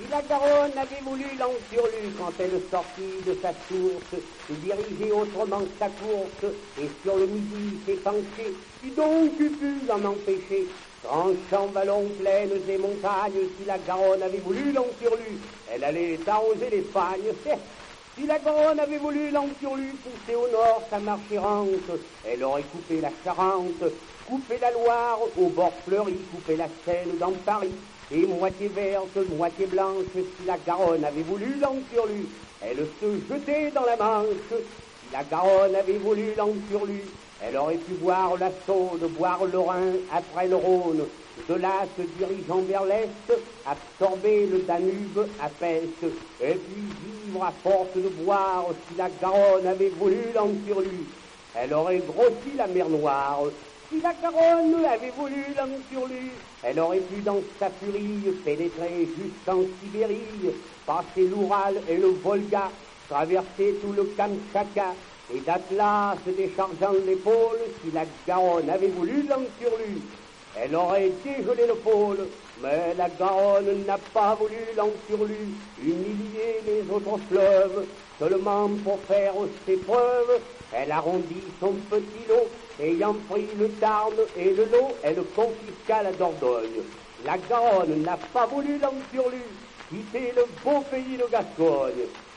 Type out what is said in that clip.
Si la Garonne avait voulu l'Anturlu quand elle sortit de sa source, et diriger autrement sa course, et sur le midi s'épancher, qui donc eût pu l'en empêcher? Tranchant vallons, plaines et montagnes, si la Garonne avait voulu l'Anturlu, elle allait arroser l'Espagne. Si la Garonne avait voulu l'Anturlu pousser au nord sa marche errante, elle aurait coupé la Charente, coupé la Loire au bord fleuri, coupé la Seine dans Paris, et moitié verte, moitié blanche, si la Garonne avait voulu l'Anturlu, elle se jetait dans la Manche. Si la Garonne avait voulu l'Anturlu, elle aurait pu boire la Saône, boire le Rhin après le Rhône, de là se dirigeant vers l'Est, absorber le Danube à Pest, et puis vivre à force de boire. Si la Garonne avait voulu l'Anturlu, elle aurait grossi la mer Noire. Si la Garonne avait voulu l'Anturlu, elle aurait pu dans sa furie pénétrer jusqu'en Sibérie, passer l'Oural et le Volga, traverser tout le Kamtchatka, et d'Atlas déchargeant l'épaule. Si la Garonne avait voulu l'Anturlu, elle aurait dégelé le pôle, mais la Garonne n'a pas voulu l'Anturlu, humilier les autres fleuves, seulement pour faire ses preuves. Elle arrondit son petit lot, ayant pris le Tarn et le Lot, elle confisqua la Dordogne. La Garonne n'a pas voulu l'Anturlu, quitter le beau pays de Gascogne.